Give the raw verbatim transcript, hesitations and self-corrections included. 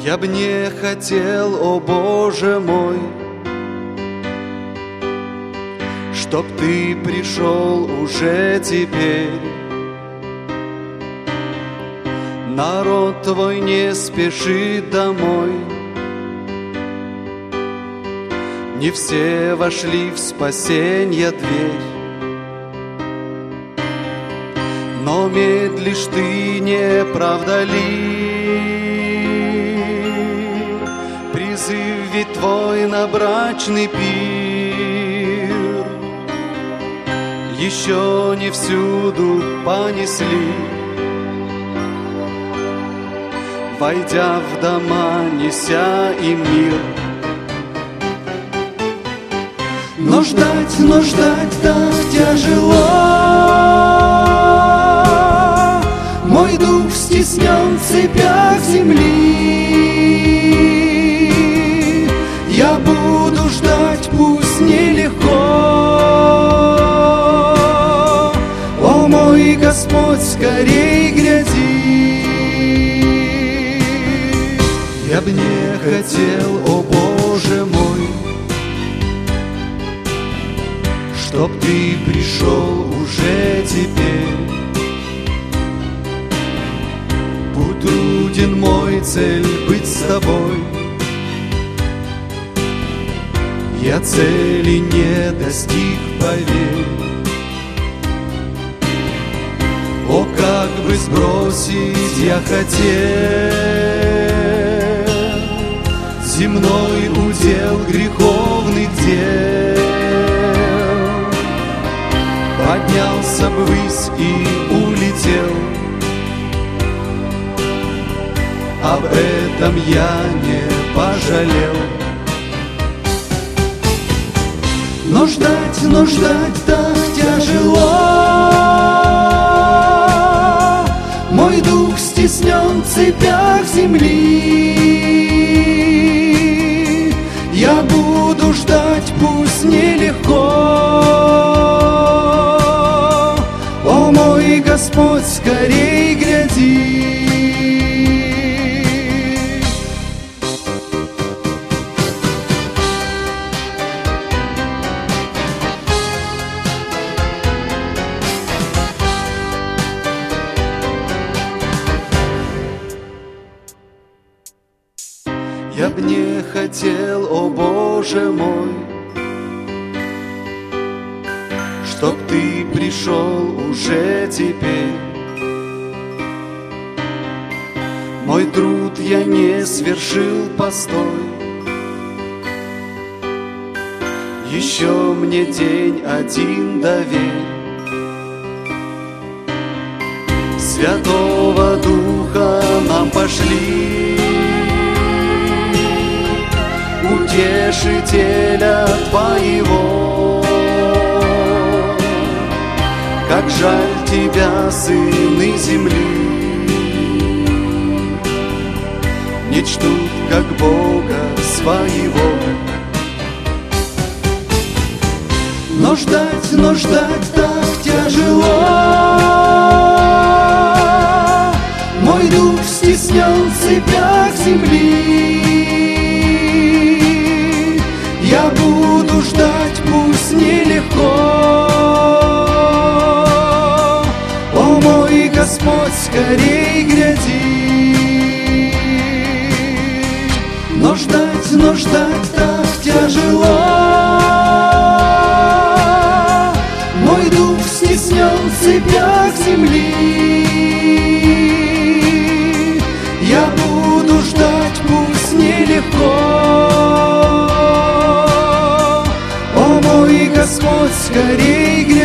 Я б не хотел, о Боже мой, чтоб Ты пришел уже теперь. Народ Твой не спешит домой, не все вошли в спасенье дверь. Но медлишь Ты, не правда ли? Призыв ведь Твой на брачный пир еще не всюду понесли. Войдя в дома, неся им мир. Но ждать, но ждать так тяжело. Мой дух стеснен в цепях земли. Я буду ждать, пусть нелегко. О мой Господь, скорей гряди. Я б не хотел, о Боже мой, чтоб Ты пришел уже теперь. Путь труден мой, цель быть с Тобой. Я цели не достиг, поверь. О, как бы сбросить я хотел земной удел греховных дел. Поднялся бы ввысь и улетел. Об этом я не пожалел. Но ждать, но ждать так тяжело. Мой дух стеснен в цепях земли. Я буду ждать, пусть нелегко. О мой Господь, скорей гряди. Я б не хотел, о Боже мой, чтоб Ты пришел уже теперь. Мой труд я не свершил, постой. Еще мне день один доверь. Святого Духа нам пошли, Утешителя Твоего. Как жаль Тебя, сыны земли, не чтут, как Бога своего. Но ждать, но ждать так тяжело. Мой дух стеснен в цепях земли. Я буду ждать, пусть нелегко. О мой Господь, скорей гряди. Но ждать, но ждать так тяжело. Мой дух стеснен в цепях земли. Я буду ждать, пусть нелегко. О мой Господь, скорей гряди.